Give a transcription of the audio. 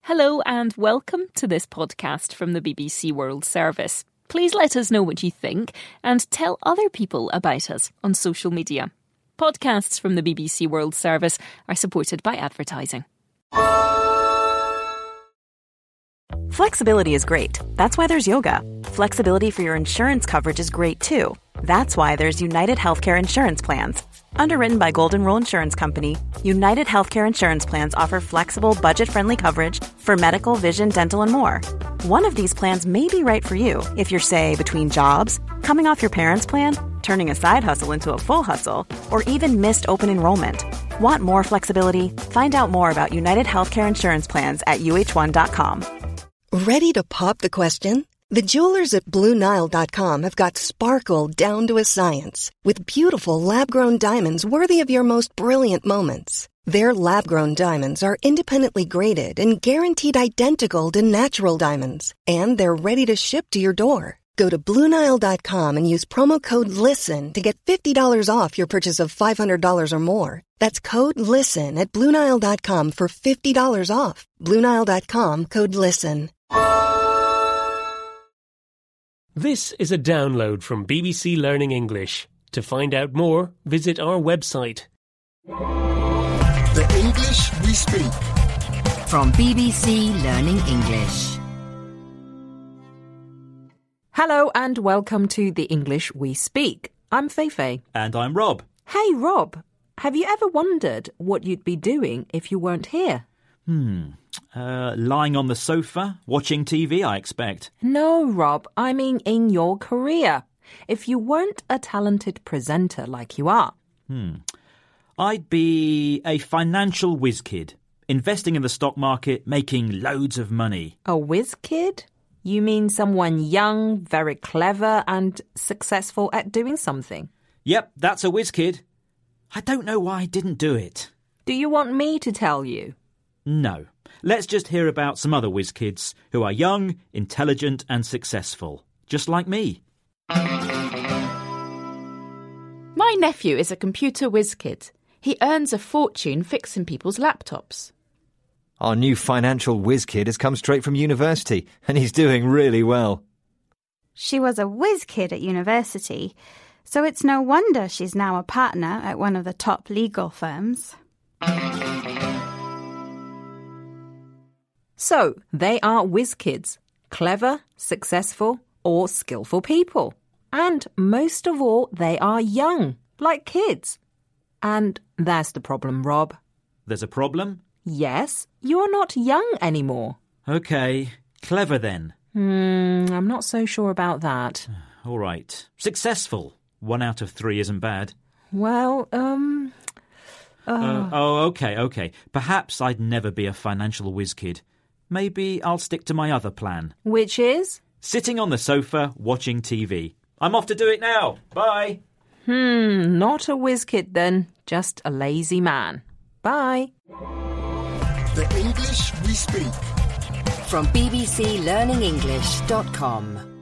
Hello and welcome to this podcast from the BBC World Service. Please let us know what you think and tell other people about us on social media. Podcasts from the BBC World Service are supported by advertising. Flexibility is great. That's why there's yoga. Flexibility for your insurance coverage is great too. That's why there's United Healthcare Insurance Plans. Underwritten by Golden Rule Insurance Company, United Healthcare Insurance Plans offer flexible, budget-friendly coverage for medical, vision, dental, and more. One of these plans may be right for you if you're, say, between jobs, coming off your parents' plan, turning a side hustle into a full hustle, or even missed open enrollment. Want more flexibility? Find out more about United Healthcare Insurance Plans at uh1.com. Ready to pop the question? The jewelers at BlueNile.com have got sparkle down to a science with beautiful lab-grown diamonds worthy of your most brilliant moments. Their lab-grown diamonds are independently graded and guaranteed identical to natural diamonds, and they're ready to ship to your door. Go to BlueNile.com and use promo code LISTEN to get $50 off your purchase of $500 or more. That's code LISTEN at BlueNile.com for $50 off. BlueNile.com, code LISTEN. This is a download from BBC Learning English. To find out more, visit our website. The English we speak. From BBC Learning English. Hello and welcome to The English We Speak. I'm Feifei. And I'm Rob. Hey Rob, have you ever wondered what you'd be doing if you weren't here? Lying on the sofa, watching TV, I expect. No, Rob, I mean in your career. If you weren't a talented presenter like you are. I'd be a financial whiz kid, investing in the stock market, making loads of money. A whiz kid? You mean someone young, very clever and successful at doing something? Yep, that's a whiz kid. I don't know why I didn't do it. Do you want me to tell you? No. Let's just hear about some other whiz kids who are young, intelligent and successful, just like me. My nephew is a computer whiz kid. He earns a fortune fixing people's laptops. Our new financial whiz kid has come straight from university, and he's doing really well. She was a whiz kid at university, so it's no wonder she's now a partner at one of the top legal firms. So, they are whiz kids, clever, successful, or skillful people. And most of all, they are young, like kids. And that's the problem, Rob. There's a problem? Yes, you're not young anymore. OK, clever then. I'm not so sure about that. All right. Successful. 1 out of 3 isn't bad. Well, OK. Perhaps I'd never be a financial whiz kid. Maybe I'll stick to my other plan. Which is? Sitting on the sofa, watching TV. I'm off to do it now. Bye. Not a whiz kid then. Just a lazy man. Bye. The English we speak. From bbclearningenglish.com.